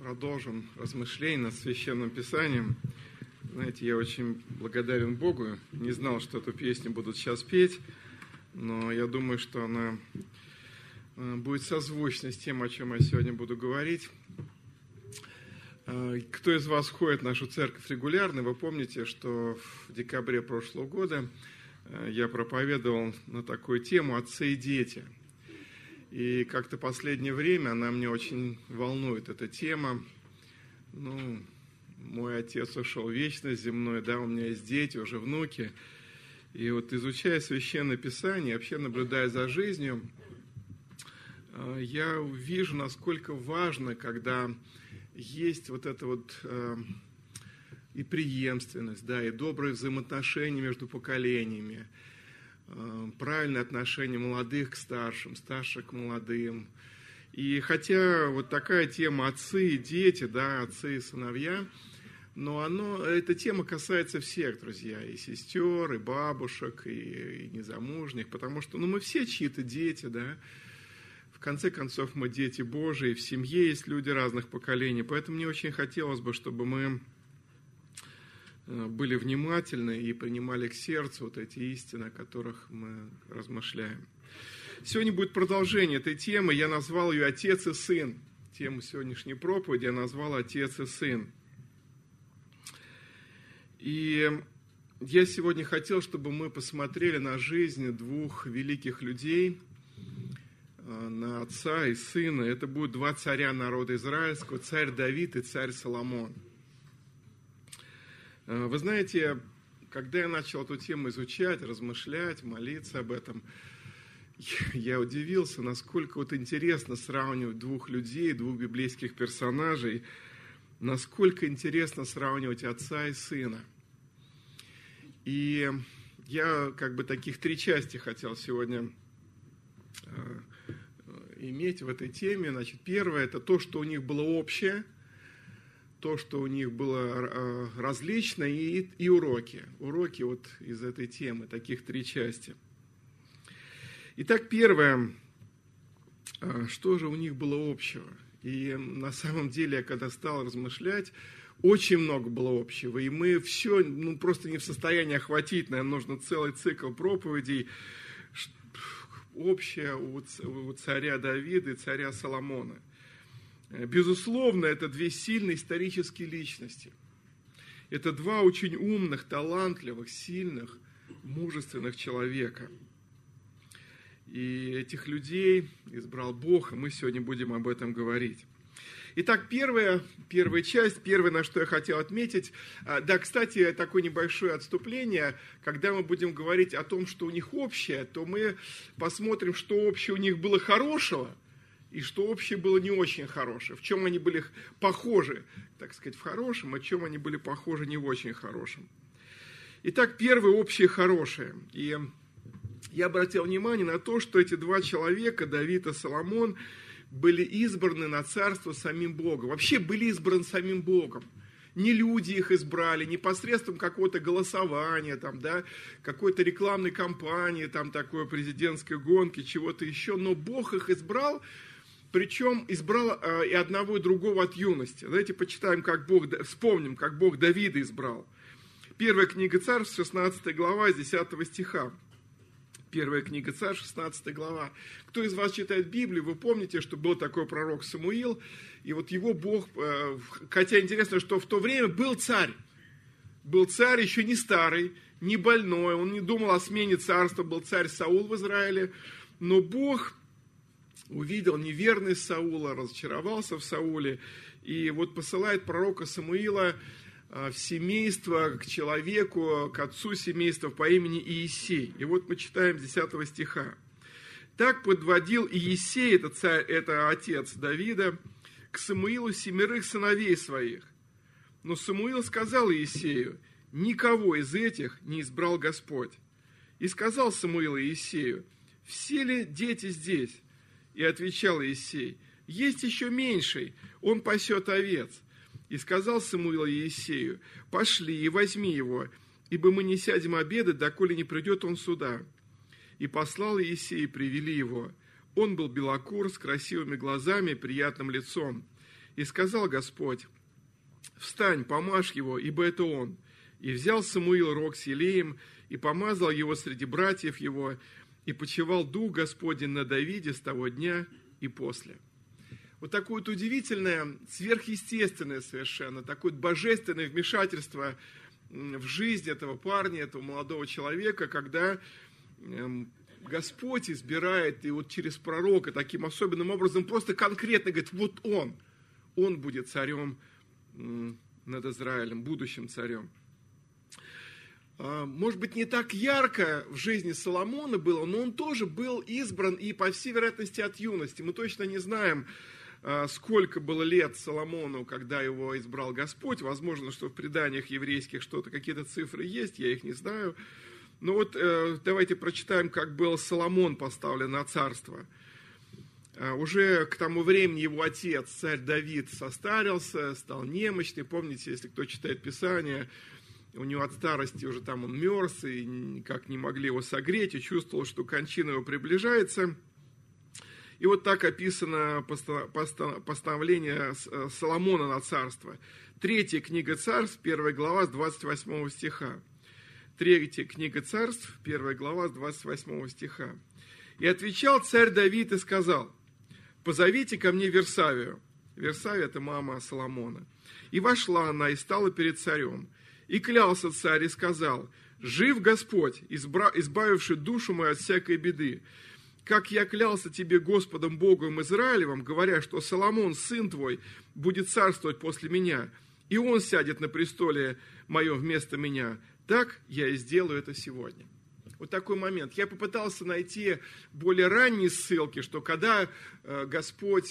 продолжим размышления над Священным Писанием. Знаете, я очень благодарен Богу. Не знал, что эту песню будут сейчас петь, но я думаю, что она будет созвучна с тем, о чем я сегодня буду говорить. Кто из вас ходит в нашу церковь регулярно, вы помните, что в декабре прошлого года я проповедовал на такую тему «Отцы и дети». И как-то последнее время она меня очень волнует, эта тема. Мой отец ушел в вечность земной, да, у меня есть дети, уже внуки. И вот изучая Священное Писание, вообще наблюдая за жизнью, я вижу, насколько важно, когда есть вот эта вот и преемственность, да, и добрые взаимоотношения между поколениями, правильное отношение молодых к старшим, старших к молодым. И хотя вот такая тема отцы и дети, да, отцы и сыновья, но эта тема касается всех, друзья, и сестер, и бабушек, и незамужних, потому что мы все чьи-то дети, да. В конце концов, мы дети Божии, в семье есть люди разных поколений, поэтому мне очень хотелось бы, чтобы мы были внимательны и принимали к сердцу вот эти истины, о которых мы размышляем. Сегодня будет продолжение этой темы, я назвал ее «Отец и сын». Тему сегодняшней проповеди я назвал «Отец и сын». И я сегодня хотел, чтобы мы посмотрели на жизнь двух великих людей, на отца и сына. Это будут два царя народа израильского, царь Давид и царь Соломон. Вы знаете, когда я начал эту тему изучать, размышлять, молиться об этом, я удивился, насколько вот интересно сравнивать двух людей, двух библейских персонажей, насколько интересно сравнивать отца и сына. И я таких три части хотел сегодня иметь в этой теме. Значит, первое – это то, что у них было общее, то, что у них было различное, и уроки. Уроки вот из этой темы, таких три части. Итак, первое, что же у них было общего? И на самом деле, я когда стал размышлять, очень много было общего. И мы все просто не в состоянии охватить, наверное, нужно целый цикл проповедей, общее у царя Давида и царя Соломона. Безусловно, это две сильные исторические личности. Это два очень умных, талантливых, сильных, мужественных человека. И этих людей избрал Бог, и мы сегодня будем об этом говорить. Итак, первая часть, первое, на что я хотел отметить. Да, кстати, такое небольшое отступление. Когда мы будем говорить о том, что у них общее, то мы посмотрим, что общее у них было хорошего, и что общее было не очень хорошее. В чем они были похожи, так сказать, в хорошем, а в чем они были похожи не в очень хорошем. Итак, первое общее хорошее. И я обратил внимание на то, что эти два человека, Давид и Соломон, были избраны на царство самим Богом. Вообще были избраны самим Богом. Не люди их избрали, не посредством какого-то голосования, какой-то рекламной кампании, такой президентской гонки, чего-то еще. Но Бог их избрал, причем избрал и одного, и другого от юности. Давайте почитаем, вспомним, как Бог Давида избрал. Первая книга Царств, 16 глава, 10 стиха. Первая книга Царств, 16 глава. Кто из вас читает Библию, вы помните, что был такой пророк Самуил, и вот его Бог, хотя интересно, что в то время был царь еще не старый, не больной, он не думал о смене царства, был царь Саул в Израиле, но Бог увидел неверность Саула, разочаровался в Сауле, и вот посылает пророка Самуила в семейство, к человеку, к отцу семейства по имени Иессей. И вот мы читаем 10 стиха. «Так подводил Иессей, это отец Давида, к Самуилу 7 сыновей своих. Но Самуил сказал Иессею: никого из этих не избрал Господь. И сказал Самуил Иессею: все ли дети здесь? И отвечал Иессей: есть еще меньший, он пасет овец. И сказал Самуил Иессею: пошли и возьми его, ибо мы не сядем обедать, доколе не придет он сюда. И послал Иессей, и привели его. Он был белокур, с красивыми глазами и приятным лицом. И сказал Господь: встань, помажь его, ибо это он. И взял Самуил рог с елеем, и помазал его среди братьев его, и почивал Дух Господень на Давиде с того дня и после. Вот такое вот удивительное, сверхъестественное совершенно, такое божественное вмешательство в жизнь этого парня, этого молодого человека, когда Господь избирает, и вот через пророка таким особенным образом просто конкретно говорит: вот он будет царем над Израилем, будущим царем. Может быть, не так ярко в жизни Соломона было, но он тоже был избран, и, по всей вероятности, от юности. Мы точно не знаем, сколько было лет Соломону, когда его избрал Господь. Возможно, что в преданиях еврейских какие-то цифры есть, я их не знаю. Но вот давайте прочитаем, как был Соломон поставлен на царство. Уже к тому времени его отец, царь Давид, состарился, стал немощный. Помните, если кто читает Писание, у него от старости уже там он мерз, и никак не могли его согреть, и чувствовал, что кончина его приближается. И вот так описано постановление Соломона на царство. 3 книга Царств, 1 глава с 28 стиха. 3 книга Царств, 1 глава с 28 стиха. «И отвечал царь Давид и сказал: позовите ко мне Версавию». Версавия – это мама Соломона. «И вошла она, и стала перед царем. И клялся царь, и сказал: жив Господь, избавивший душу мою от всякой беды. Как я клялся тебе Господом Богом Израилевым, говоря, что Соломон, сын твой, будет царствовать после меня, и он сядет на престоле моем вместо меня, так я и сделаю это сегодня». Вот такой момент. Я попытался найти более ранние ссылки, что когда Господь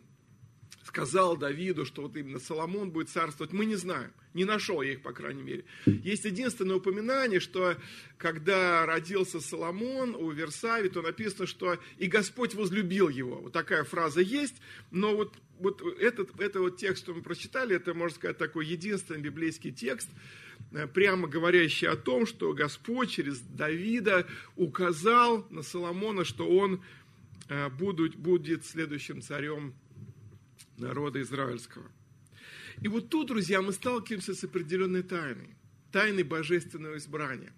сказал Давиду, что вот именно Соломон будет царствовать, мы не знаем. Не нашел я их, по крайней мере. Есть единственное упоминание, что когда родился Соломон у Версавии, то написано, что и Господь возлюбил его. Вот такая фраза есть, но вот этот текст, что мы прочитали, это, можно сказать, такой единственный библейский текст, прямо говорящий о том, что Господь через Давида указал на Соломона, что он будет следующим царем народа израильского. И вот тут, друзья, мы сталкиваемся с определенной тайной божественного избрания.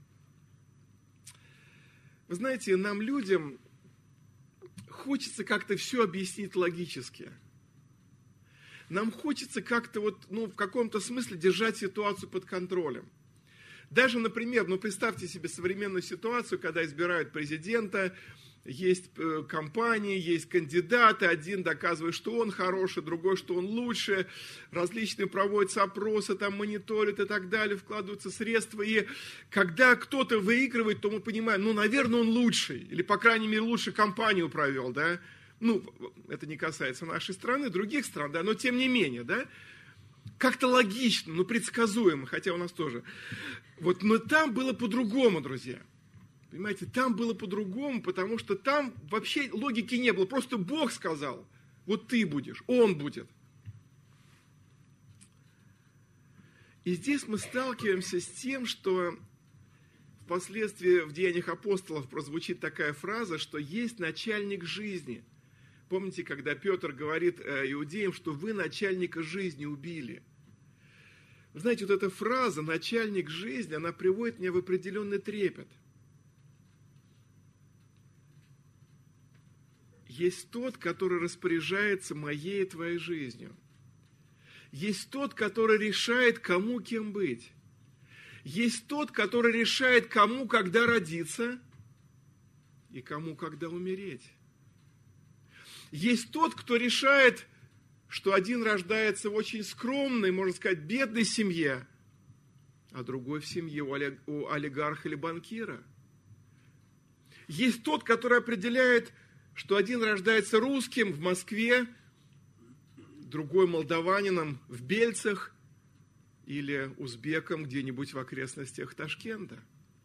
Вы знаете, нам, людям, хочется как-то все объяснить логически. Нам хочется как-то в каком-то смысле держать ситуацию под контролем. Даже, например, представьте себе современную ситуацию, когда избирают президента, есть кампании, есть кандидаты, один доказывает, что он хороший, другой, что он лучше, различные проводятся опросы, там мониторят и так далее, вкладываются средства, и когда кто-то выигрывает, то мы понимаем, наверное, он лучший, или, по крайней мере, лучше кампанию провел, да, это не касается нашей страны, других стран, да, но тем не менее, да, как-то логично, предсказуемо, хотя у нас тоже. Но там было по-другому, друзья. Понимаете, там было по-другому, потому что там вообще логики не было. Просто Бог сказал: вот ты будешь, Он будет. И здесь мы сталкиваемся с тем, что впоследствии в Деяниях апостолов прозвучит такая фраза, что есть начальник жизни. Помните, когда Петр говорит иудеям, что вы начальника жизни убили. Вы знаете, вот эта фраза «начальник жизни», она приводит меня в определенный трепет. Есть тот, который распоряжается моей и твоей жизнью. Есть тот, который решает, кому кем быть. Есть тот, который решает, кому когда родиться и кому когда умереть. Есть тот, кто решает, что один рождается в очень скромной, можно сказать, бедной семье, а другой в семье у олигарха или банкира. Есть тот, который определяет, что один рождается русским в Москве, другой молдаванином в Бельцах или узбеком где-нибудь в окрестностях Ташкента.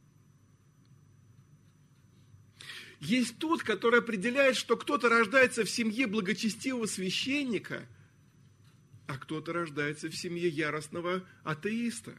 Есть тот, который определяет, что кто-то рождается в семье благочестивого священника, а кто-то рождается в семье яростного атеиста.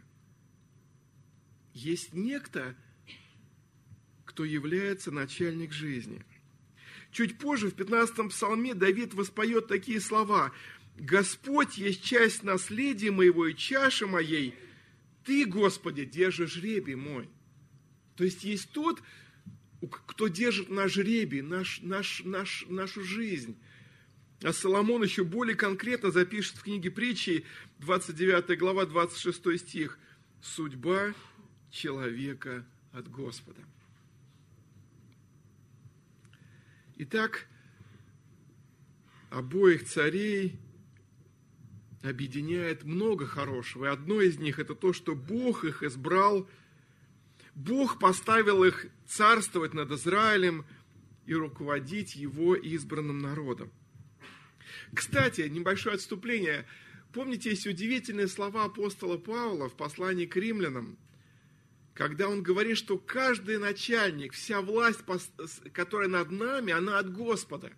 Есть некто, кто является начальник жизни. Чуть позже, в 15-м псалме, Давид воспоет такие слова: Господь есть часть наследия моего и чаши моей. Ты, Господи, держишь жребий мой. То есть есть тот, кто держит наш жребий, нашу жизнь. А Соломон еще более конкретно запишет в книге Притчи, 29 глава, 26 стих. Судьба человека от Господа. Итак, обоих царей объединяет много хорошего. И одно из них – это то, что Бог их избрал, Бог поставил их царствовать над Израилем и руководить его избранным народом. Кстати, небольшое отступление. Помните, есть удивительные слова апостола Павла в послании к римлянам, когда он говорит, что каждый начальник, вся власть, которая над нами, она от Господа.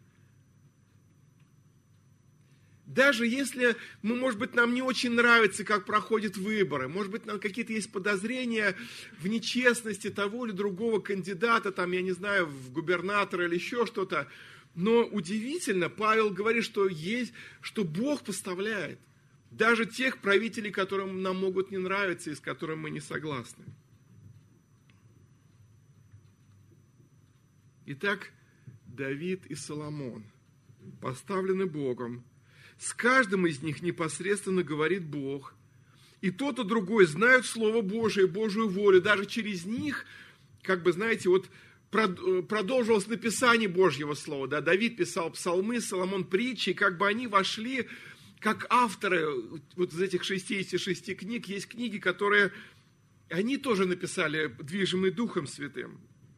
Даже если, может быть, нам не очень нравится, как проходят выборы, может быть, нам какие-то есть подозрения в нечестности того или другого кандидата, там, я не знаю, в губернатора или еще что-то, но удивительно, Павел говорит, что Бог поставляет даже тех правителей, которым нам могут не нравиться и с которыми мы не согласны. Итак, Давид и Соломон поставлены Богом. С каждым из них непосредственно говорит Бог. И тот, и другой знают Слово Божие, Божию волю. Даже через них, продолжилось написание Божьего Слова. Да? Давид писал псалмы, Соломон притчи. И они вошли, как авторы вот из этих 66 книг. Есть книги, которые они тоже написали, движимые Духом Святым.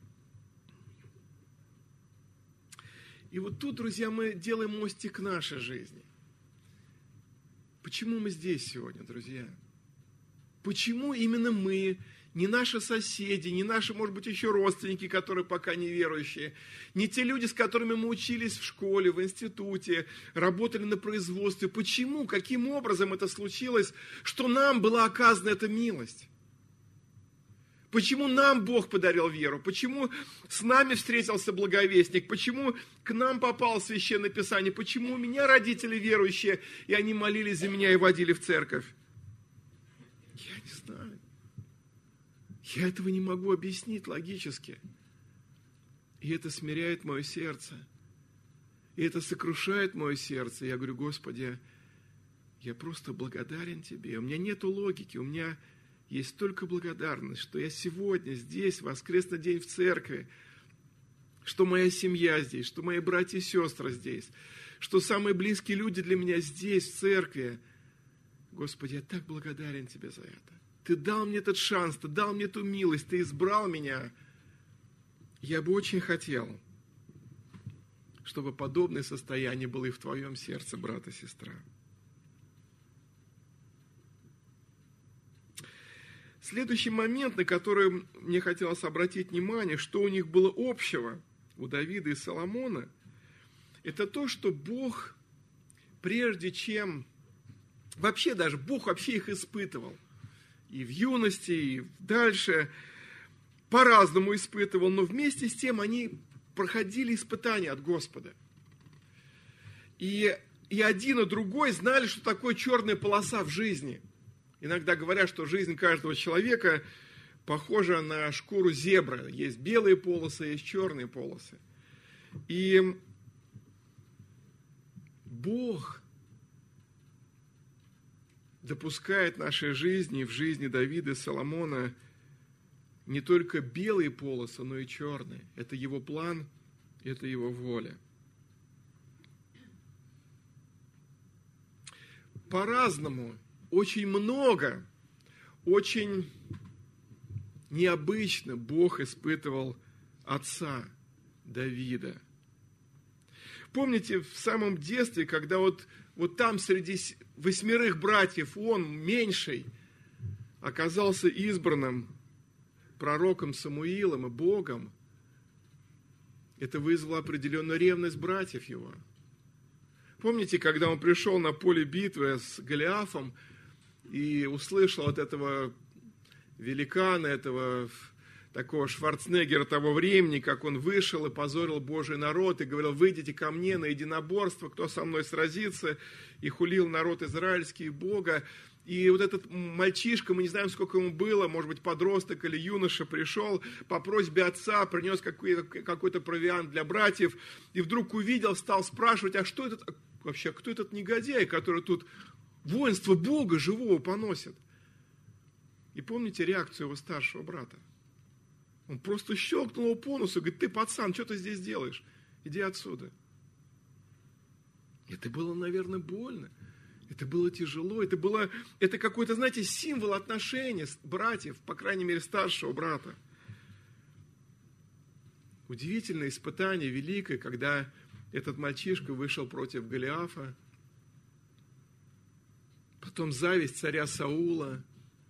И вот тут, друзья, мы делаем мостик к нашей жизни. Почему мы здесь сегодня, друзья? Почему именно мы, не наши соседи, не наши, может быть, еще родственники, которые пока не верующие, не те люди, с которыми мы учились в школе, в институте, работали на производстве. Почему, каким образом это случилось, что нам была оказана эта милость? Почему нам Бог подарил веру? Почему с нами встретился благовестник? Почему к нам попало Священное Писание? Почему у меня родители верующие, и они молились за меня и водили в церковь? Я не знаю. Я этого не могу объяснить логически. И это смиряет мое сердце. И это сокрушает мое сердце. Я говорю: Господи, я просто благодарен Тебе. У меня нету логики, у меня есть только благодарность, что я сегодня здесь, в воскресный день в церкви, что моя семья здесь, что мои братья и сестры здесь, что самые близкие люди для меня здесь, в церкви. Господи, я так благодарен Тебе за это. Ты дал мне этот шанс, Ты дал мне эту милость, Ты избрал меня. Я бы очень хотел, чтобы подобное состояние было и в Твоем сердце, брат и сестра. Следующий момент, на который мне хотелось обратить внимание, что у них было общего, у Давида и Соломона, это то, что Бог, прежде чем, Бог вообще их испытывал. И в юности, и дальше, по-разному испытывал, но вместе с тем они проходили испытания от Господа. И один, и другой знали, что такое черная полоса в жизни. Иногда говорят, что жизнь каждого человека похожа на шкуру зебры. Есть белые полосы, есть черные полосы. И Бог допускает в нашей жизни, в жизни Давида и Соломона, не только белые полосы, но и черные. Это Его план, это Его воля. По-разному, очень много, очень необычно Бог испытывал отца Давида. Помните, в самом детстве, когда вот там среди 8 братьев он, меньший, оказался избранным пророком Самуилом и Богом, это вызвало определенную ревность братьев его. Помните, когда он пришел на поле битвы с Голиафом и услышал от этого великана, этого такого Шварценеггера того времени, как он вышел и позорил Божий народ, и говорил: выйдите ко мне на единоборство, кто со мной сразится, и хулил народ израильский и Бога. И вот этот мальчишка, мы не знаем, сколько ему было, может быть, подросток или юноша, пришел по просьбе отца, принес какой-то провиант для братьев, и вдруг увидел, стал спрашивать: а что этот, вообще, кто этот негодяй, который тут воинство Бога живого поносит? И помните реакцию его старшего брата? Он просто щелкнул его по носу и говорит: ты, пацан, что ты здесь делаешь? Иди отсюда. Это было, наверное, больно. Это было тяжело. Это какой-то, знаете, символ отношений братьев, по крайней мере, старшего брата. Удивительное испытание, великое, когда этот мальчишка вышел против Голиафа. Потом зависть царя Саула.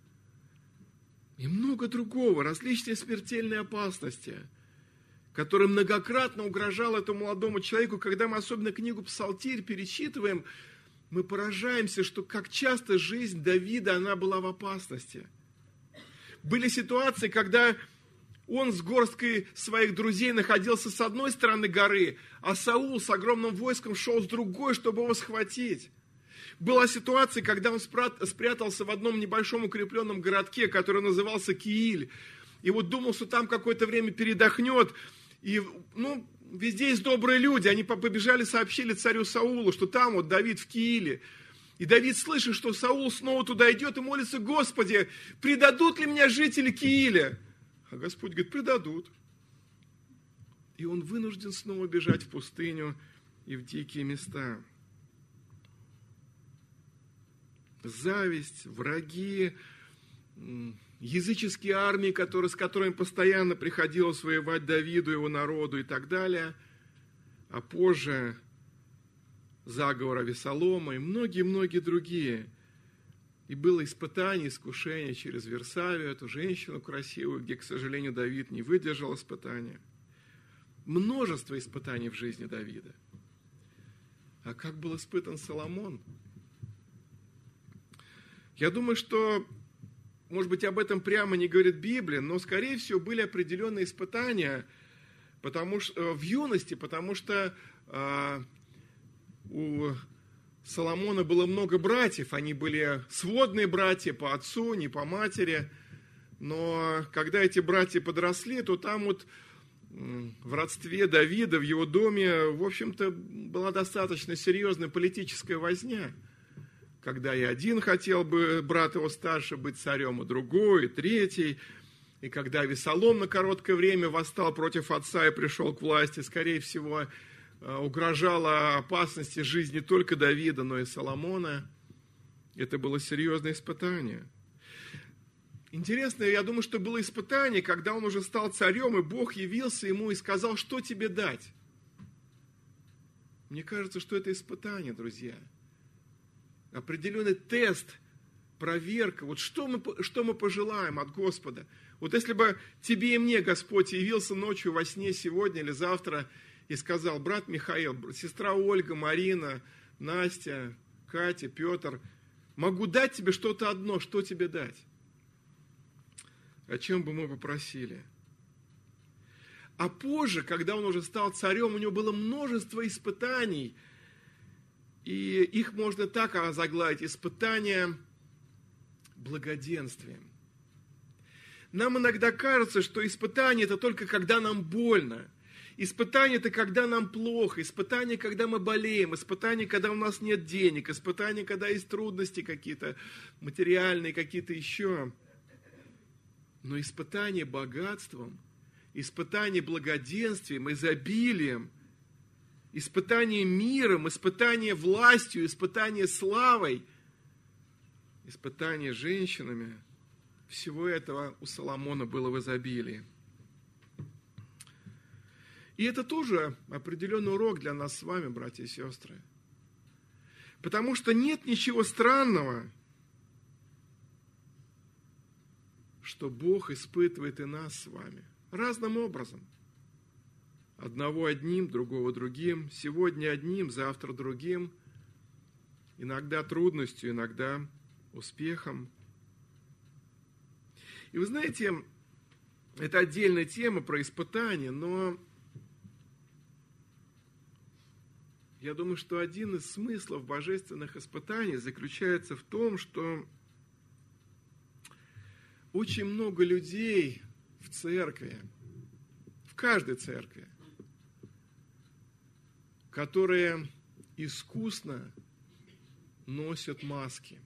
И много другого, различные смертельные опасности, которые многократно угрожал этому молодому человеку. Когда мы особенно книгу Псалтирь перечитываем, мы поражаемся, что как часто жизнь Давида, она была в опасности. Были ситуации, когда он с горсткой своих друзей находился с одной стороны горы, а Саул с огромным войском шел с другой, чтобы его схватить. Была ситуация, когда он спрятался в одном небольшом укрепленном городке, который назывался Кииль. И вот думал, что там какое-то время передохнет. И, везде есть добрые люди. Они побежали, сообщили царю Саулу, что там вот Давид в Кииле. И Давид слышит, что Саул снова туда идет и молится: Господи, предадут ли меня жители Кииля? А Господь говорит: предадут. И он вынужден снова бежать в пустыню и в дикие места. Зависть, враги, языческие армии, с которыми постоянно приходилось воевать Давиду, его народу и так далее. А позже заговор Авесолома и многие-многие другие. И было испытание, искушение через Версавию, эту женщину красивую, где, к сожалению, Давид не выдержал испытания. Множество испытаний в жизни Давида. А как был испытан Соломон? Я думаю, что, может быть, об этом прямо не говорит Библия, но, скорее всего, были определенные испытания в юности, потому что у Соломона было много братьев, они были сводные братья по отцу, не по матери, но когда эти братья подросли, то там вот в родстве Давида, в его доме, в общем-то, была достаточно серьезная политическая возня. Когда и один хотел бы, брат его старше, быть царем, и другой, и третий. И когда Авесолом на короткое время восстал против отца и пришел к власти, скорее всего, угрожала опасности жизни не только Давида, но и Соломона. Это было серьезное испытание. Интересно, я думаю, что было испытание, когда он уже стал царем, и Бог явился ему и сказал: что тебе дать? Мне кажется, что это испытание, друзья. Определенный тест, проверка. Вот что мы пожелаем от Господа? Вот если бы тебе и мне Господь явился ночью во сне сегодня или завтра и сказал: брат Михаил, сестра Ольга, Марина, Настя, Катя, Петр, могу дать тебе что-то одно, что тебе дать? О чем бы мы попросили? А позже, когда он уже стал царем, у него было множество испытаний, и их можно так озаглавить: испытания благоденствием. Нам иногда кажется, что испытание – это только когда нам больно. Испытание – это когда нам плохо. Испытание – когда мы болеем. Испытание – когда у нас нет денег. Испытание – когда есть трудности какие-то материальные, какие-то еще. Но испытание богатством, испытание благоденствием, изобилием, испытание миром, испытание властью, испытание славой, испытание женщинами, всего этого у Соломона было в изобилии. И это тоже определенный урок для нас с вами, братья и сестры. Потому что нет ничего странного, что Бог испытывает и нас с вами разным образом. Одного одним, другого другим, сегодня одним, завтра другим, иногда трудностью, иногда успехом. И вы знаете, это отдельная тема про испытания, но я думаю, что один из смыслов божественных испытаний заключается в том, что очень много людей в церкви, в каждой церкви, которые искусно носят маски.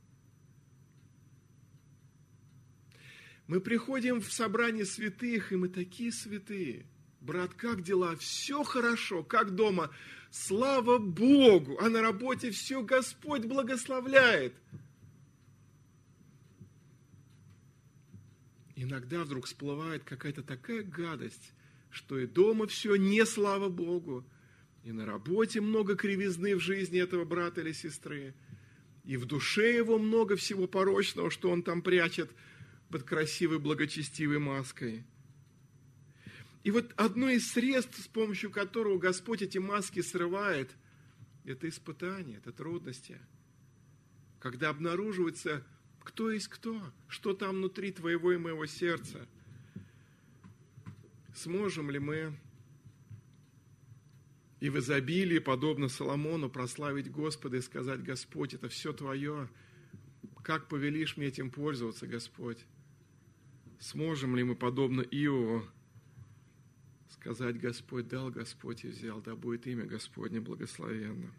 Мы приходим в собрание святых, и мы такие святые. Брат, как дела? Все хорошо, как дома? Слава Богу! А на работе все Господь благословляет. Иногда вдруг всплывает какая-то такая гадость, что и дома все не слава Богу, и на работе много кривизны в жизни этого брата или сестры, и в душе его много всего порочного, что он там прячет под красивой, благочестивой маской. И вот одно из средств, с помощью которого Господь эти маски срывает, это испытание, это трудности. Когда обнаруживается, кто есть кто, что там внутри твоего и моего сердца. Сможем ли мы и в изобилии, подобно Соломону, прославить Господа и сказать: Господь, это все Твое, как повелишь мне этим пользоваться, Господь? Сможем ли мы, подобно Иову, сказать: Господь дал, Господь и взял, да будет имя Господне благословенно.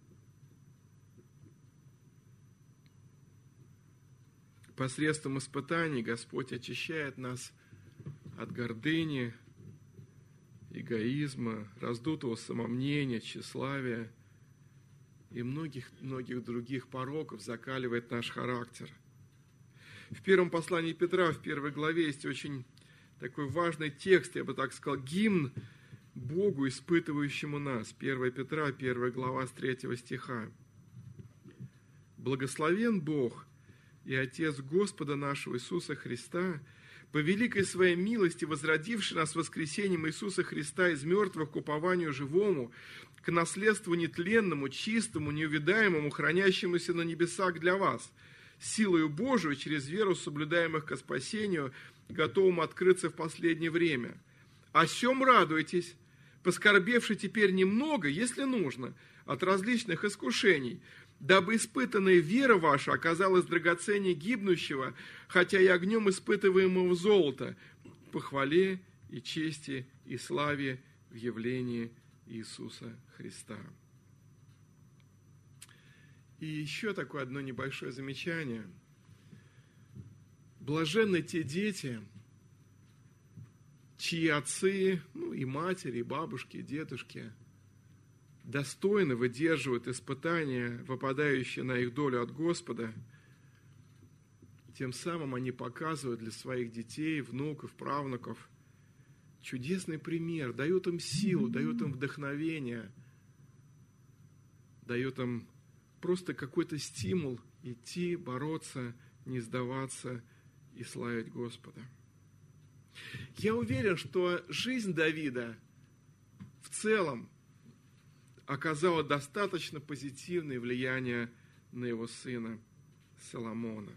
Посредством испытаний Господь очищает нас от гордыни, эгоизма, раздутого самомнения, тщеславия и многих других пороков, закаливает наш характер. В первом послании Петра, в 1 главе, есть очень такой важный текст, я бы так сказал, гимн Богу, испытывающему нас. 1 Петра, 1 глава, с 3 стиха. «Благословен Бог и Отец Господа нашего Иисуса Христа, по великой своей милости, возродивший нас воскресением Иисуса Христа из мертвых к упованию живому, к наследству нетленному, чистому, неувядаемому, хранящемуся на небесах для вас, силою Божию через веру соблюдаемых ко спасению, готовым открыться в последнее время. О сем радуйтесь, поскорбевши теперь немного, если нужно, от различных искушений, дабы испытанная вера ваша оказалась драгоценнее гибнущего, хотя и огнем испытываемого золота, по хвале и чести и славе в явлении Иисуса Христа». И еще такое одно небольшое замечание. Блаженны те дети, чьи отцы, и матери, и бабушки, и дедушки достойно выдерживают испытания, выпадающие на их долю от Господа. Тем самым они показывают для своих детей, внуков, правнуков чудесный пример, дают им силу, дают им вдохновение, дают им просто какой-то стимул идти, бороться, не сдаваться и славить Господа. Я уверен, что жизнь Давида в целом оказала достаточно позитивное влияние на его сына Соломона.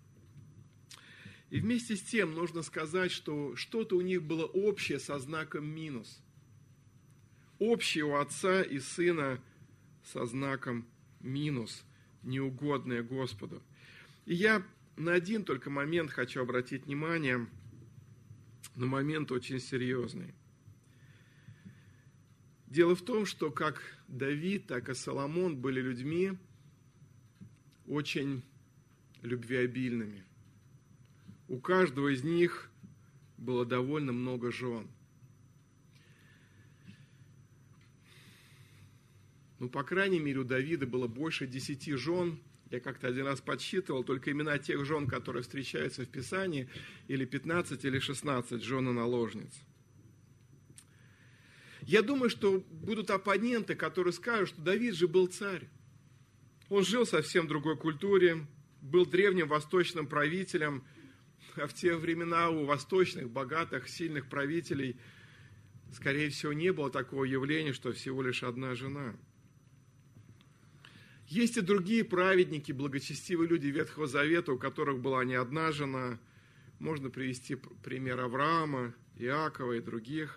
И вместе с тем нужно сказать, что что-то у них было общее со знаком минус. Общее у отца и сына со знаком минус, неугодное Господу. И я на один только момент хочу обратить внимание, на момент очень серьезный. Дело в том, что как Давид, так и Соломон были людьми очень любвеобильными. У каждого из них было довольно много жен. По крайней мере, у Давида было больше 10 жен. Я как-то один раз подсчитывал, только имена тех жен, которые встречаются в Писании, или 15, или 16 жен и наложниц. Я думаю, что будут оппоненты, которые скажут, что Давид же был царь. Он жил в совсем другой культуре, был древним восточным правителем, а в те времена у восточных, богатых, сильных правителей, скорее всего, не было такого явления, что всего лишь одна жена. Есть и другие праведники, благочестивые люди Ветхого Завета, у которых была не одна жена, Можно привести пример Авраама, Иакова и других.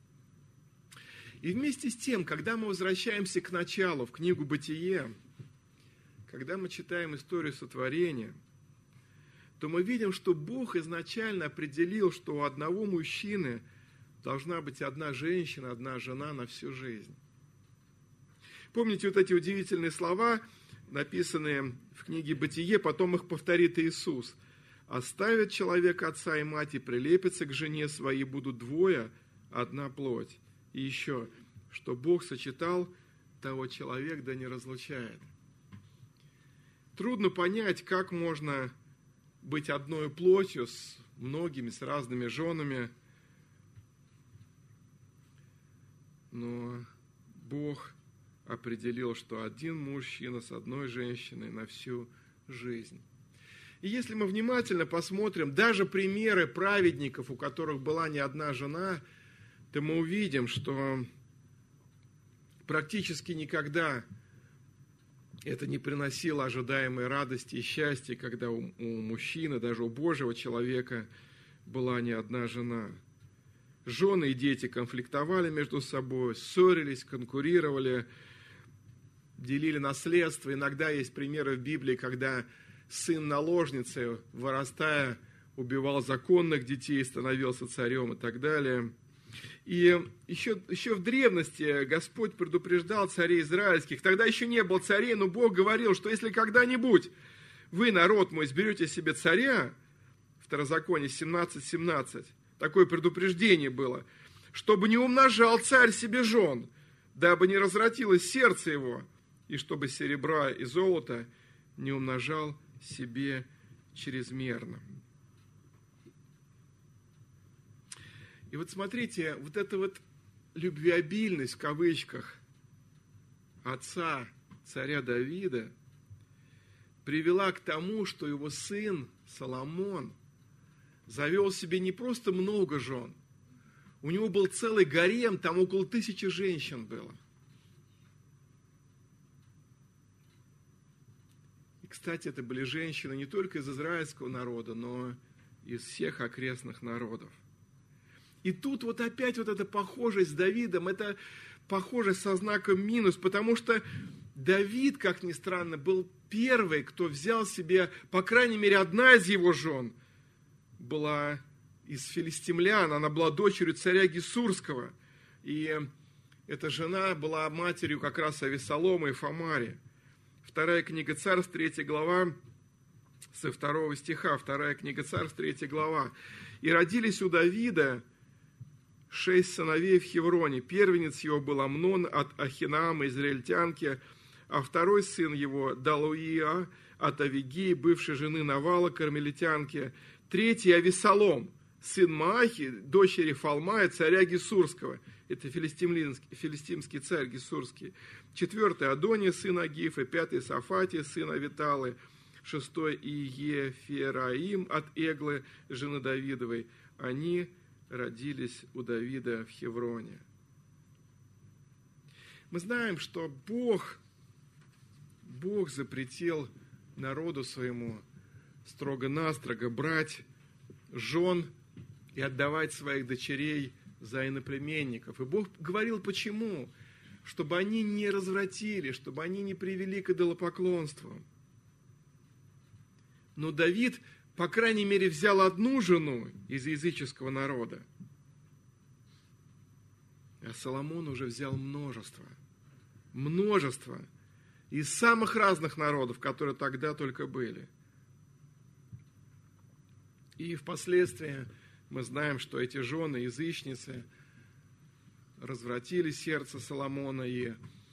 И вместе с тем, когда мы возвращаемся к началу, в книгу «Бытие», когда мы читаем историю сотворения, то мы видим, что Бог изначально определил, что у одного мужчины должна быть одна женщина, одна жена на всю жизнь. Помните вот эти удивительные слова, написанные в книге «Бытие», потом их повторит Иисус. «Оставит человек отца и мать и прилепится к жене своей, будут двое, одна плоть». И еще, что Бог сочетал, того человек да не разлучает. Трудно понять, как можно быть одной плотью с многими, с разными женами, но Бог определил, что один мужчина с одной женщиной на всю жизнь. И если мы внимательно посмотрим, даже примеры праведников, у которых была не одна жена, то мы увидим, что практически никогда это не приносило ожидаемой радости и счастья, когда у мужчины, даже у Божьего человека, была не одна жена. Жены и дети конфликтовали между собой, ссорились, конкурировали, делили наследство. Иногда есть примеры в Библии, когда сын наложницы, вырастая, убивал законных детей, становился царем и так далее. И еще в древности Господь предупреждал царей израильских. Тогда еще не было царей, но Бог говорил, что если когда-нибудь вы, народ мой, изберете себе царя, Второзаконие 17:17, такое предупреждение было, чтобы не умножал царь себе жен, дабы не развратилось сердце его, и чтобы серебра и золота не умножал себе чрезмерно. И вот смотрите, вот эта вот любвеобильность, в кавычках, отца царя Давида привела к тому, что его сын Соломон завел себе не просто много жен, у него был целый гарем, там около 1000 женщин было. И, кстати, это были женщины не только из израильского народа, но и из всех окрестных народов. И тут вот опять вот эта похожесть с Давидом, это похожесть со знаком минус, потому что Давид, как ни странно, был первый, кто взял себе, по крайней мере, одна из его жен была из филистимлян, она была дочерью царя Гессурского, и эта жена была матерью как раз Авесолома и Фамари. Вторая книга Царств, 3 глава, со 2 стиха, 2 книга Царств, 3 глава. «И родились у Давида 6 сыновей в Хевроне. Первенец его был Амнон от Ахинаама, израильтянки, а второй сын его Далуия от Авигеи, бывшей жены Навала, кармелитянки. Третий Авесолом, сын Маахи, дочери Фалмая, царя Гессурского». Это филистимский царь Гессурский. Четвертый Адония, сын Агифа. Пятый Сафатия, сын Авиталы. Шестой Иефераим от Эглы, жены Давидовой. Они родились у Давида в Хевроне. Мы знаем, что Бог запретил народу своему строго-настрого брать жен и отдавать своих дочерей за иноплеменников. И Бог говорил, почему? Чтобы они не развратили, чтобы они не привели к идолопоклонству. Но Давид, по крайней мере, взял одну жену из языческого народа. А Соломон уже взял множество из самых разных народов, которые тогда только были. И впоследствии мы знаем, что эти жены, язычницы, развратили сердце Соломона и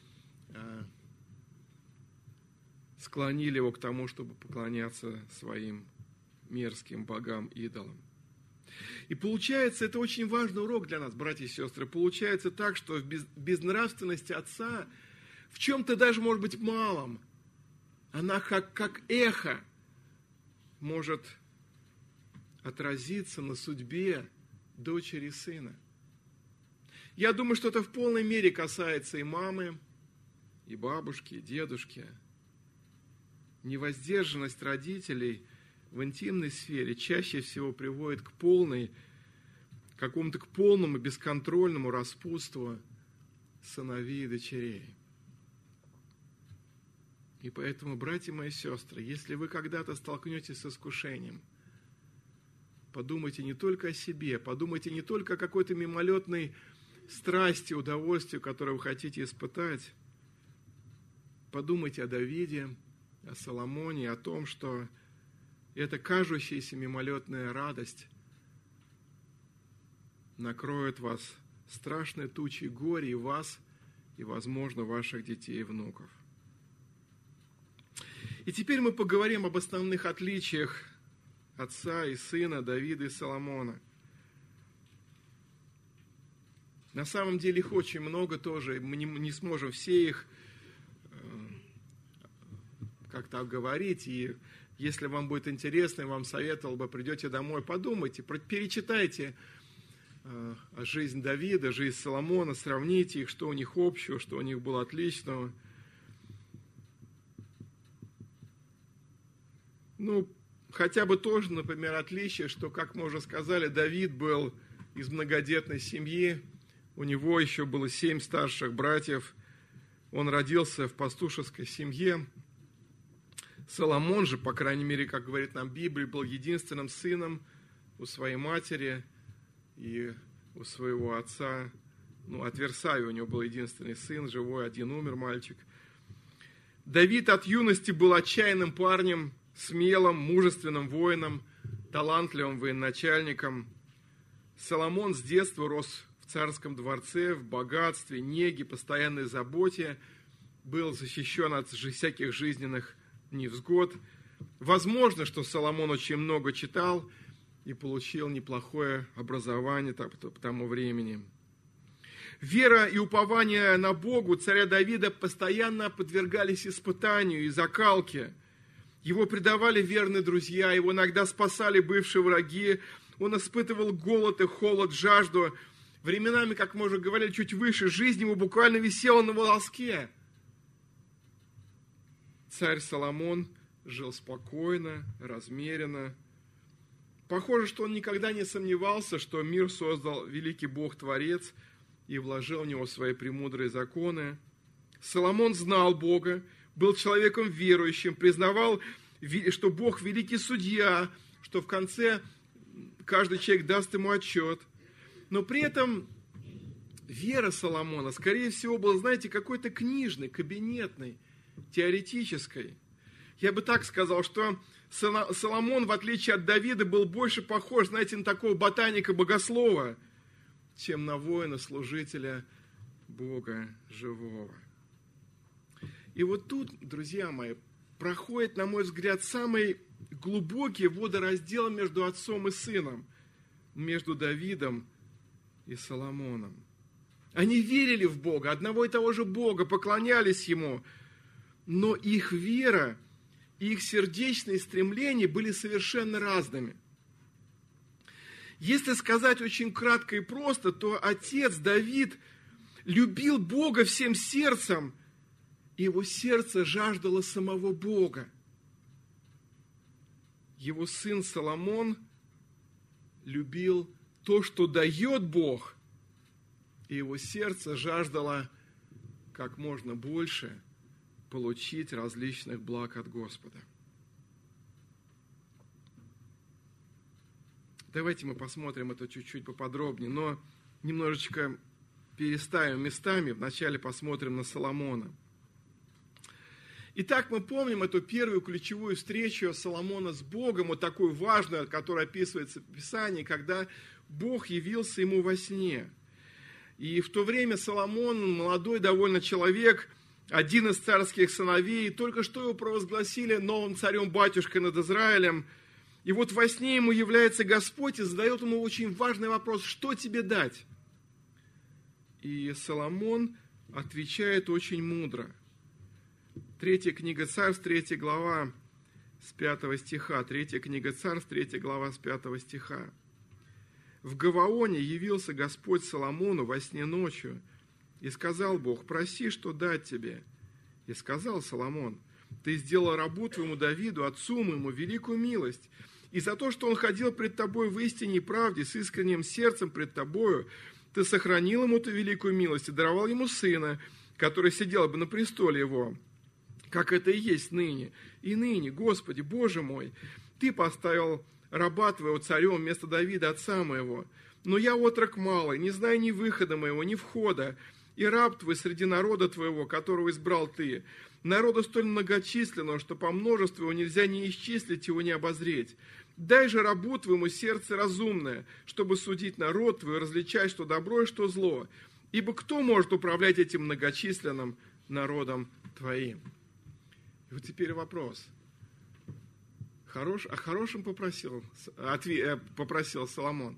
склонили его к тому, чтобы поклоняться своим мерзким богам-идолам. И получается, это очень важный урок для нас, братья и сестры. Получается так, что в безнравственности отца, в чем-то даже, может быть, малом, она как эхо может отразиться на судьбе дочери и сына. Я думаю, что это в полной мере касается и мамы, и бабушки, и дедушки. Невоздержанность родителей в интимной сфере чаще всего приводит к полному бесконтрольному распутству сыновей и дочерей. И поэтому, братья мои и сестры, если вы когда-то столкнетесь с искушением, подумайте не только о себе, подумайте не только о какой-то мимолетной страсти, удовольствию, которое вы хотите испытать. Подумайте о Давиде, о Соломоне, о том, что эта кажущаяся мимолетная радость накроет вас страшной тучей горя, и вас, и, возможно, ваших детей и внуков. И теперь мы поговорим об основных отличиях отца и сына Давида и Соломона. На самом деле их очень много тоже, мы не сможем все их как-то обговорить, и если вам будет интересно, я вам советовал бы, придете домой, подумайте, перечитайте жизнь Давида, жизнь Соломона, сравните их, что у них общего, что у них было отличного. Хотя бы тоже, например, отличие, что, как мы уже сказали, Давид был из многодетной семьи, у него еще было 7 старших братьев, он родился в пастушеской семье. Соломон же, по крайней мере, как говорит нам Библия, был единственным сыном у своей матери и у своего отца. От Версавии у него был единственный сын, живой, один умер мальчик. Давид от юности был отчаянным парнем, смелым, мужественным воином, талантливым военачальником. Соломон с детства рос в царском дворце, в богатстве, неге, постоянной заботе, был защищен от всяких жизненных невзгод. Возможно, что Соломон очень много читал и получил неплохое образование по тому времени. Вера и упование на Бога царя Давида постоянно подвергались испытанию и закалке. Его предавали верные друзья, его иногда спасали бывшие враги. Он испытывал голод и холод, жажду. Временами, как мы уже говорили чуть выше, жизнь его буквально висела на волоске. Царь Соломон жил спокойно, размеренно. Похоже, что он никогда не сомневался, что мир создал великий Бог-творец и вложил в него свои премудрые законы. Соломон знал Бога, был человеком верующим, признавал, что Бог великий судья, что в конце каждый человек даст ему отчет. Но при этом вера Соломона, скорее всего, была, знаете, какой-то книжной, кабинетной, теоретической. Я бы так сказал, что Соломон, в отличие от Давида, был больше похож, знаете, на такого ботаника-богослова, чем на воина-служителя Бога живого. И вот тут, друзья мои, проходит, на мой взгляд, самый глубокий водораздел между отцом и сыном, между Давидом и Соломоном. Они верили в Бога, одного и того же Бога, поклонялись Ему, но их вера и их сердечные стремления были совершенно разными. Если сказать очень кратко и просто, то отец Давид любил Бога всем сердцем, и его сердце жаждало самого Бога. Его сын Соломон любил то, что дает Бог, и его сердце жаждало как можно больше получить различных благ от Господа. Давайте мы посмотрим это чуть-чуть поподробнее, но немножечко переставим местами. Вначале посмотрим на Соломона. Итак, мы помним эту первую ключевую встречу Соломона с Богом, вот такую важную, которая описывается в Писании, когда Бог явился ему во сне. И в то время Соломон, молодой довольно человек, один из царских сыновей, только что его провозгласили новым царем-батюшкой над Израилем. И вот во сне ему является Господь и задает ему очень важный вопрос: что тебе дать? И Соломон отвечает очень мудро. 3 книга Царств, 3 глава с 5 стиха. 3 книга Царств, 3 глава с 5 стиха. В Гаваоне явился Господь Соломону во сне ночью, и сказал Бог: проси, что дать тебе. И сказал Соломон: ты сделал рабу твоему Давиду, отцу моему, великую милость, И за то, что он ходил пред тобой в истине и правде, с искренним сердцем пред тобою, ты сохранил ему ту великую милость и даровал ему сына, который сидел бы на престоле его, как это и есть ныне. И ныне, Господи, Боже мой, ты поставил раба твоего царем вместо Давида, отца моего. Но я отрок малый, не знаю ни выхода моего, ни входа, и раб твой среди народа твоего, которого избрал ты, народа столь многочисленного, что по множеству его нельзя ни исчислить его, ни обозреть. Дай же рабу твоему сердце разумное, чтобы судить народ твой, различать, что добро и что зло. Ибо кто может управлять этим многочисленным народом твоим? И вот теперь вопрос. О хорошем попросил Соломон.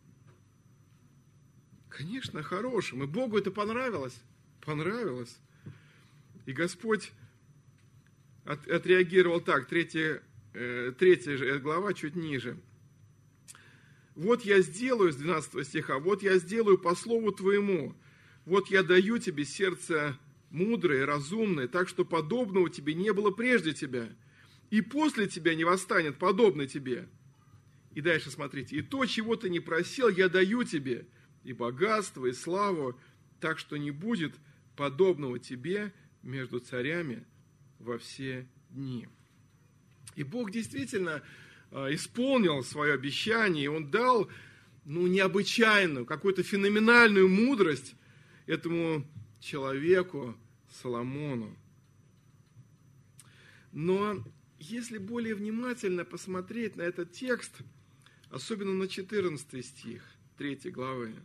Конечно, о хорошем. И Богу это понравилось. Понравилось. И Господь отреагировал так, 3 глава, чуть ниже. Вот я сделаю, с 12 стиха, вот я сделаю по слову твоему, вот я даю тебе сердце мудрое, разумное, так что подобного тебе не было прежде тебя, и после тебя не восстанет подобный тебе. И дальше смотрите, и то, чего ты не просил, я даю тебе, и богатство, и славу, так что не будет подобного тебе между царями во все дни. И Бог действительно исполнил свое обещание, и Он дал необычайную, какую-то феноменальную мудрость этому человеку, Соломону. Но если более внимательно посмотреть на этот текст, особенно на 14 стих 3 главы,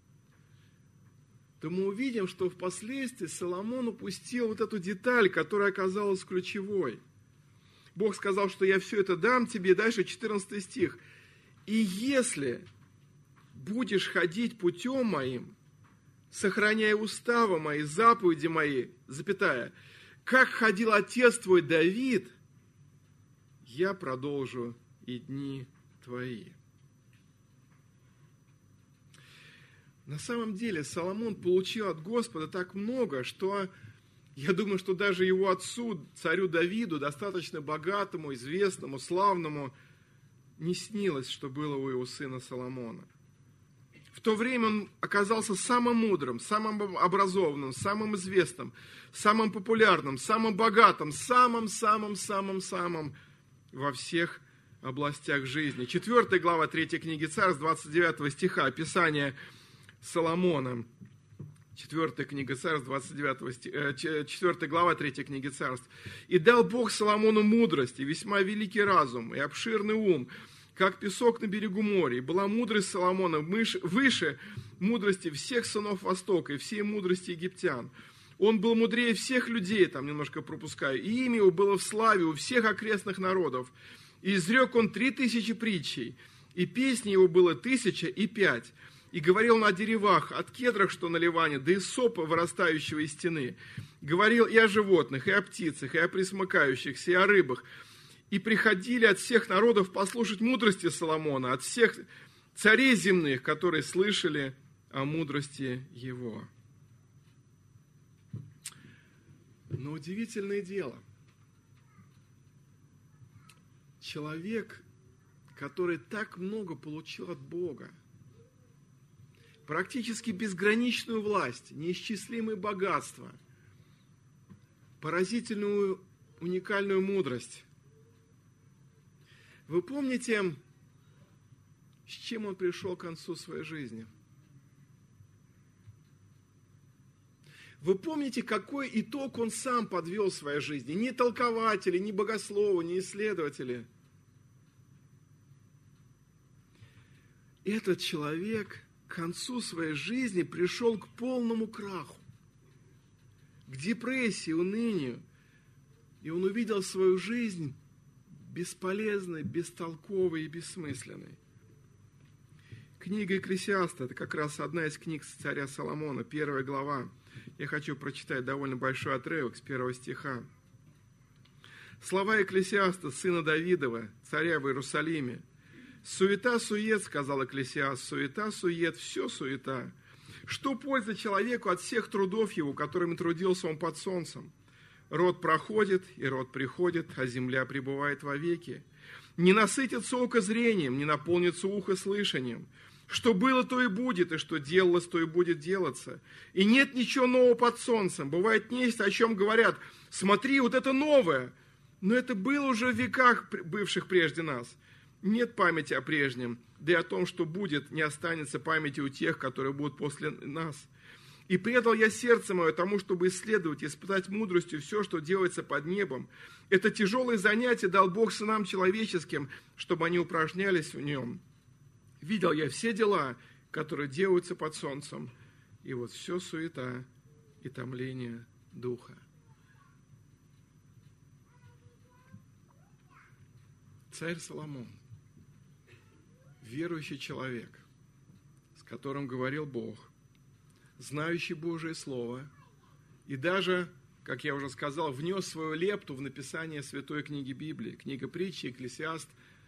то мы увидим, что впоследствии Соломон упустил вот эту деталь, которая оказалась ключевой. Бог сказал, что я все это дам тебе, дальше 14 стих. И если будешь ходить путем моим, сохраняя уставы мои, заповеди мои, запятая, как ходил отец твой Давид, я продолжу и дни твои. На самом деле Соломон получил от Господа так много, что я думаю, что даже его отцу, царю Давиду, достаточно богатому, известному, славному, не снилось, что было у его сына Соломона. В то время он оказался самым мудрым, самым образованным, самым известным, самым популярным, самым богатым, самым во всех областях жизни. 4 глава 3 книги Царств, 29 стиха, описание Соломона. 4 книга Царств, 4 глава 3 книги Царств. «И дал Бог Соломону мудрость, и весьма великий разум, и обширный ум, как песок на берегу моря. И была мудрость Соломона выше мудрости всех сынов Востока и всей мудрости египтян. Он был мудрее всех людей», там немножко пропускаю, «и имя его было в славе у всех окрестных народов. И изрек он 3000 притчей, и песни его было 1005. И говорил он о деревах, от кедрах, что на Ливане, до исопа, вырастающего из стены. Говорил и о животных, и о птицах, и о пресмыкающихся, и о рыбах. И приходили от всех народов послушать мудрости Соломона, от всех царей земных, которые слышали о мудрости его». Но удивительное дело. Человек, который так много получил от Бога, практически безграничную власть, неисчислимые богатства, поразительную, уникальную мудрость. Вы помните, с чем он пришел к концу своей жизни? Вы помните, какой итог он сам подвел в своей жизни? Не толкователи, не богословы, не исследователи. Этот человек к концу своей жизни пришел к полному краху, к депрессии, унынию. И он увидел свою жизнь бесполезной, бестолковой и бессмысленной. Книга Экклесиаста – это как раз одна из книг царя Соломона, 1 глава. Я хочу прочитать довольно большой отрывок с 1 стиха. «Слова Экклесиаста, сына Давидова, царя в Иерусалиме. Суета-сует, сказал Экклесиаст, суета-сует, все суета. Что польза человеку от всех трудов его, которыми трудился он под солнцем? Род проходит, и род приходит, а земля пребывает вовеки. Не насытится око зрением, не наполнится ухо слышанием. Что было, то и будет, и что делалось, то и будет делаться. И нет ничего нового под солнцем. Бывает нечто, о чем говорят: смотри, вот это новое. Но это было уже в веках, бывших прежде нас. Нет памяти о прежнем, да и о том, что будет, не останется памяти у тех, которые будут после нас. И предал я сердце мое тому, чтобы исследовать, испытать мудростью все, что делается под небом. Это тяжелое занятие дал Бог сынам человеческим, чтобы они упражнялись в нем. Видел я все дела, которые делаются под солнцем, и вот все суета и томление духа. Царь Соломон, верующий человек, с которым говорил Бог, знающий Божие Слово, и даже, как я уже сказал, внес свою лепту в написание святой книги Библии, книга притчи, Экклесиаст.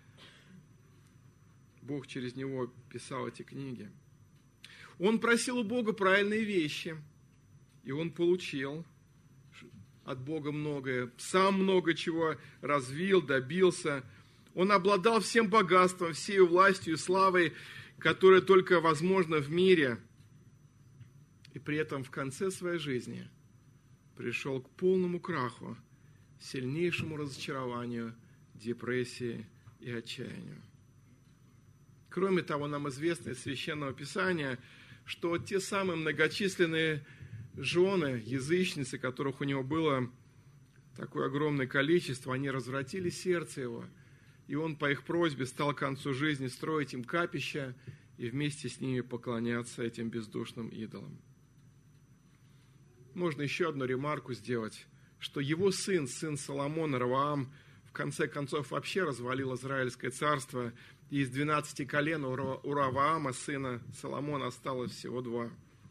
Бог через него писал эти книги. Он просил у Бога правильные вещи, и он получил от Бога многое. Сам много чего развил, добился. Он обладал всем богатством, всей властью и славой, которая только возможна в мире. И при этом в конце своей жизни пришел к полному краху, сильнейшему разочарованию, депрессии и отчаянию. Кроме того, нам известно из Священного Писания, что те самые многочисленные жены, язычницы, которых у него было такое огромное количество, они развратили сердце его, и он по их просьбе стал к концу жизни строить им капища и вместе с ними поклоняться этим бездушным идолам. Можно еще одну ремарку сделать, что его сын Соломона, Ровоам, в конце концов вообще развалил Израильское царство, и из 12 колен у Ровоама, сына Соломона, осталось всего 2.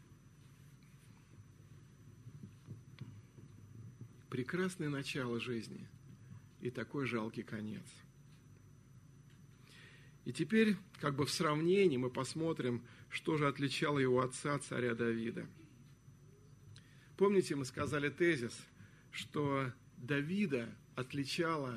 Прекрасное начало жизни и такой жалкий конец. И теперь, как бы в сравнении, мы посмотрим, что же отличало его отца, царя Давида. Помните, мы сказали тезис, что Давида отличала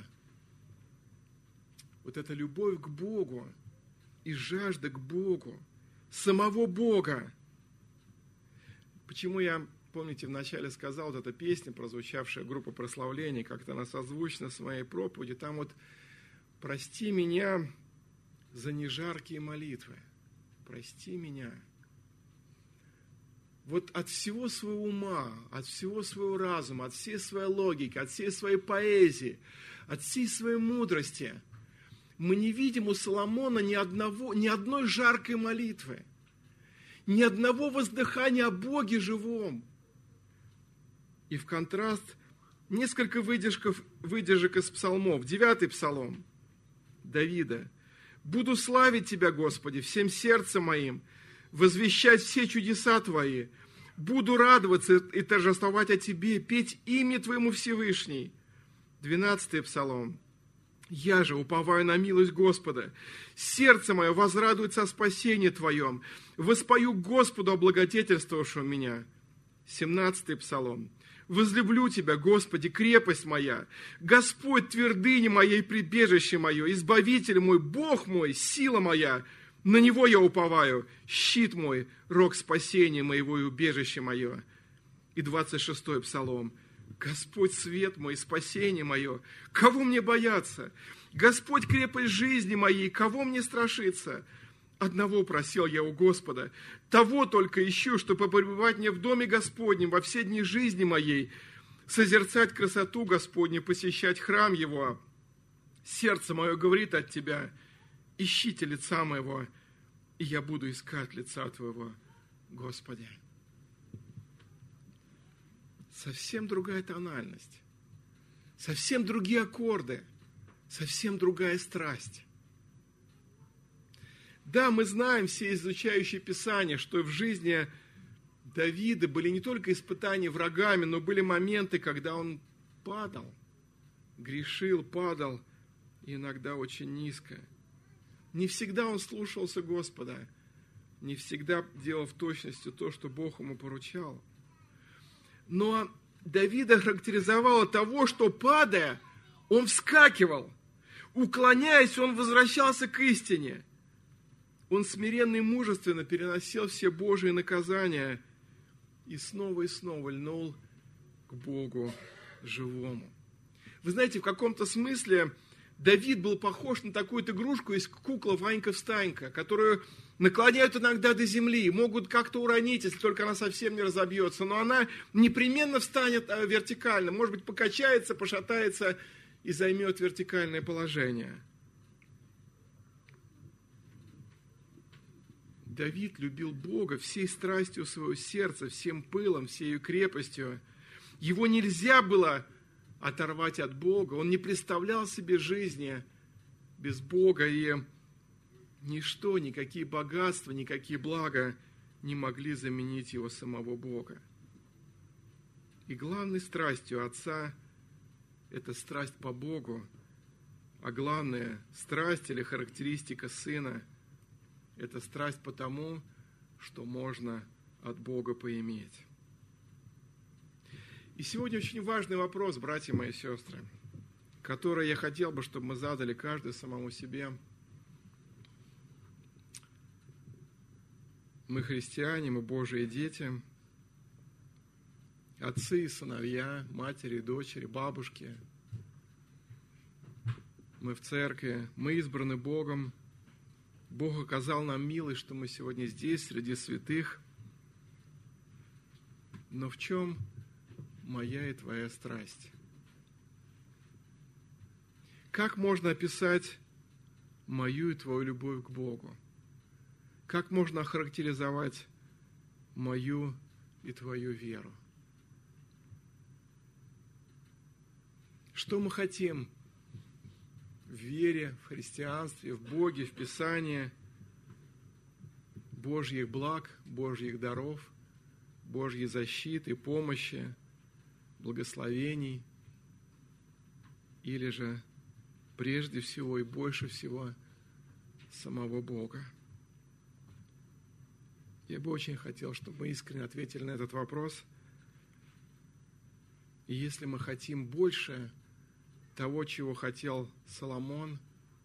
вот эта любовь к Богу и жажда к Богу, самого Бога. Почему я, помните, вначале сказал, вот эта песня, прозвучавшая группа прославления, как-то она созвучна с моей проповедью, там вот «Прости меня за нежаркие молитвы, прости меня». Вот от всего своего ума, от всего своего разума, от всей своей логики, от всей своей поэзии, от всей своей мудрости мы не видим у Соломона ни одной жаркой молитвы, ни одного воздыхания о Боге живом. И в контраст несколько выдержек из псалмов. 9-й псалом Давида. «Буду славить Тебя, Господи, всем сердцем моим, возвещать все чудеса Твои. Буду радоваться и торжествовать о Тебе, петь имя Твоему Всевышний». 12-й псалом. «Я же уповаю на милость Господа. Сердце мое возрадуется о спасении Твоем. Воспою Господу, облагодетельствовавшего меня». 17-й псалом. «Возлюблю Тебя, Господи, крепость моя, Господь, твердыня моя и прибежище мое, Избавитель мой, Бог мой, сила моя, на Него я уповаю, щит мой, рог спасения моего и убежище мое». И 26-й псалом. «Господь, свет мой, спасение мое, кого мне бояться? Господь, крепость жизни моей, кого мне страшиться? Одного просил я у Господа, того только ищу, чтобы пребывать мне в доме Господнем во все дни жизни моей, созерцать красоту Господню, посещать храм Его. Сердце мое говорит от Тебя, ищите лица моего, и я буду искать лица Твоего, Господи». Совсем другая тональность, совсем другие аккорды, совсем другая страсть. Да, мы знаем, все изучающие Писание, что в жизни Давида были не только испытания врагами, но были моменты, когда он падал, грешил, падал, и иногда очень низко. Не всегда он слушался Господа, не всегда делал в точности то, что Бог ему поручал. Но Давида характеризовало того, что, падая, он вскакивал, уклоняясь, он возвращался к истине. Он смиренно и мужественно переносил все Божьи наказания и снова льнул к Богу живому. Вы знаете, в каком-то смысле Давид был похож на такую-то игрушку из кукла Ванька-встанька, которую наклоняют иногда до земли, могут как-то уронить, если только она совсем не разобьется, но она непременно встанет вертикально, может быть, покачается, пошатается и займет вертикальное положение. Давид любил Бога всей страстью своего сердца, всем пылом, всей крепостью. Его нельзя было оторвать от Бога. Он не представлял себе жизни без Бога, и ничто, никакие богатства, никакие блага не могли заменить его самого Бога. И главной страстью отца – это страсть по Богу, а главная страсть или характеристика сына – это страсть по тому, что можно от Бога поиметь. И сегодня очень важный вопрос, братья мои и сестры, который я хотел бы, чтобы мы задали каждый самому себе. Мы христиане, мы Божьи дети, отцы и сыновья, матери и дочери, бабушки. Мы в церкви, мы избраны Богом. Бог оказал нам милость, что мы сегодня здесь, среди святых. Но в чем моя и твоя страсть? Как можно описать мою и твою любовь к Богу? Как можно охарактеризовать мою и твою веру? Что мы хотим в вере, в христианстве, в Боге, в Писании, Божьих благ, Божьих даров, Божьей защиты, помощи, благословений, или же прежде всего и больше всего самого Бога? Я бы очень хотел, чтобы мы искренне ответили на этот вопрос. И если мы хотим больше того, чего хотел Соломон,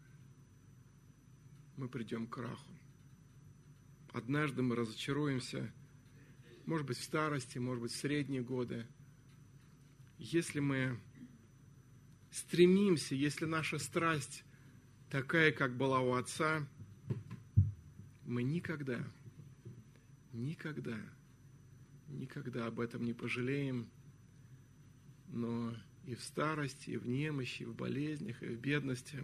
мы придем к краху. Однажды мы разочаруемся, может быть, в старости, может быть, в средние годы. Если мы стремимся, если наша страсть такая, как была у отца, мы никогда об этом не пожалеем, но и в старости, и в немощи, и в болезнях, и в бедности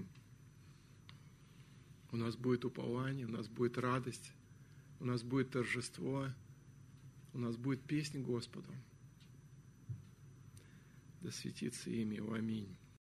у нас будет упование, у нас будет радость, у нас будет торжество, у нас будет песня Господу. Да светится имя Его. Аминь.